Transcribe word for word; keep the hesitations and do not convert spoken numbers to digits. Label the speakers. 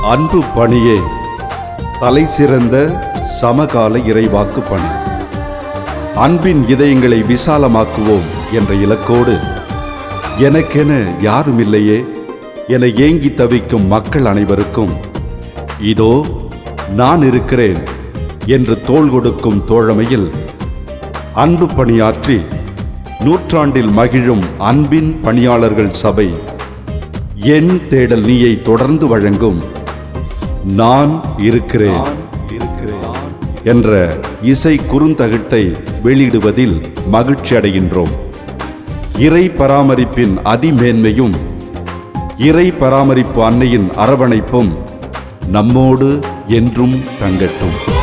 Speaker 1: அன்பு பணியே தலை சிறந்த சமகால இறைவாக்கு பணி. அன்பின் இதயங்களை விசாலமாக்குவோம் என்ற இலக்கோடு எனக்கென யாருமில்லையே என ஏங்கி தவிக்கும் மக்கள் அனைவருக்கும் இதோ நான் இருக்கிறேன் என்று தோள் கொடுக்கும் தோழமையில் அன்பு பணியாற்றி நூற்றாண்டில் மகிழும் அன்பின் பணியாளர்கள் சபை என் தேடல் நீயை தொடர்ந்து வழங்கும் நான் இருக்கிறேன் என்ற இசை குறுந்தகட்டை வெளியிடுவதில் மகிழ்ச்சி அடைகின்றோம். இறை பராமரிப்பின் அதிமேன்மையும் இறை பராமரிப்பு அன்னையின் அரவணைப்பும் நம்மோடு என்றும் தங்கட்டும்.